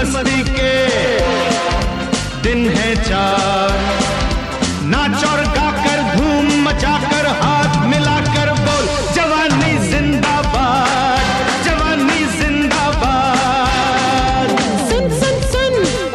मस्ती के दिन है चार, नाच और गाकर धूम मचाकर हाथ मिलाकर बोल जवानी जिंदाबाद, जवानी जिंदाबाद। सुन सुन सुन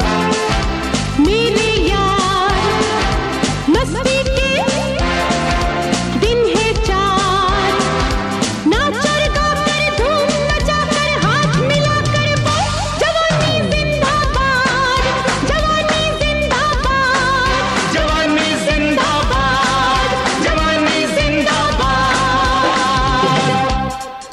मेरे यार, मस्ती के दिन है चार, नाच और गाकर धूम मचाकर हाथ मिलाकर बोल जवानी जिंदाबाद, जवानी जिंदाबाद, जवानी जिंदाबाद, जवानी जिंदाबाद।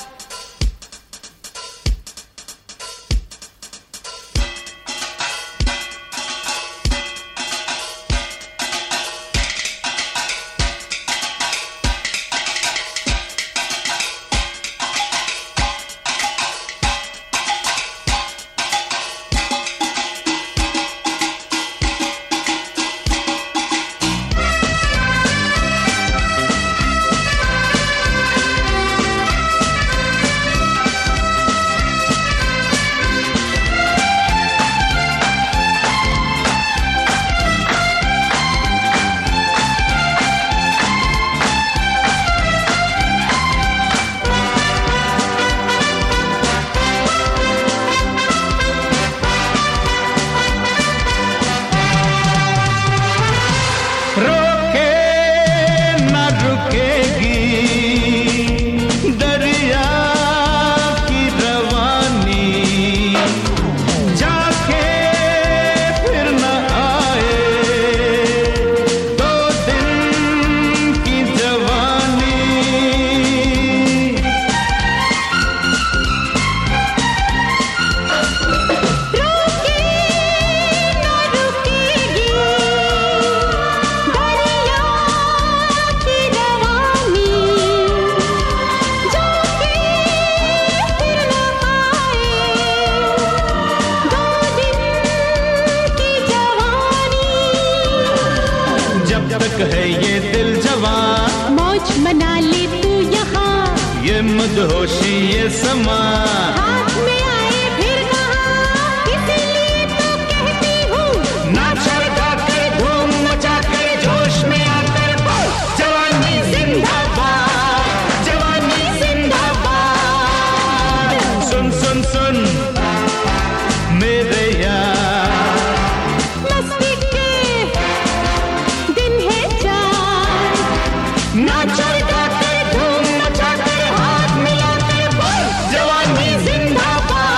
रोके न रुकेगी दरिया की रवानी, जाके फिर न आए दो दिन की जवानी। रोके न रुकेगी दरिया की रवानी, जाके फिर न आए दो दिन की जवानी। जब तक है ये दिल जवान, मौज मना ले तू यहाँ, ये मदहोशी ये समा, हाथ में आए फिर कहाँ, इसीलिए तो कहती हूँ नाच और गाकर धूम मचाकर जोश में आकर बोल जवानी जिंदाबाद, जवानी जिंदाबाद। सुन सुन सुन मेरे यार, मस्ती के दिन है चार, नाच और गाकर धूम मचाकर हाथ मिलाकर बोल जवानी जिंदाबाद।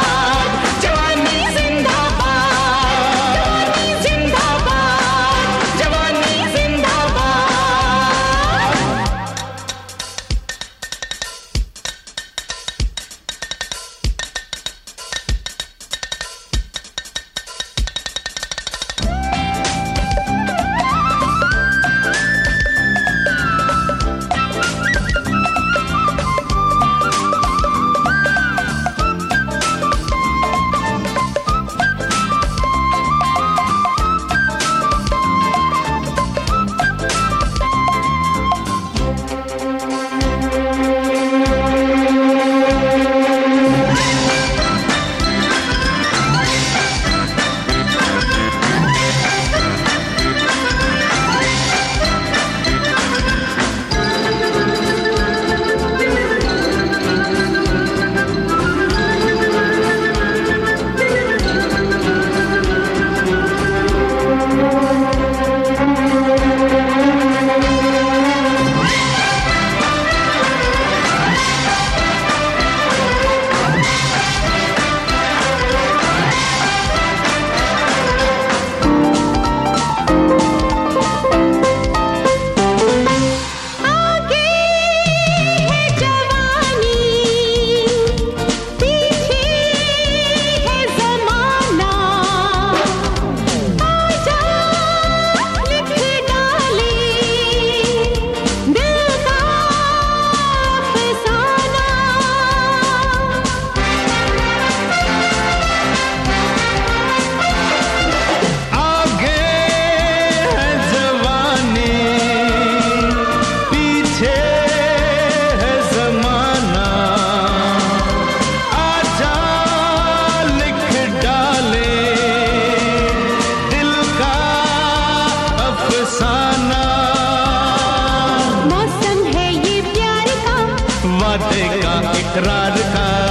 इकरार का।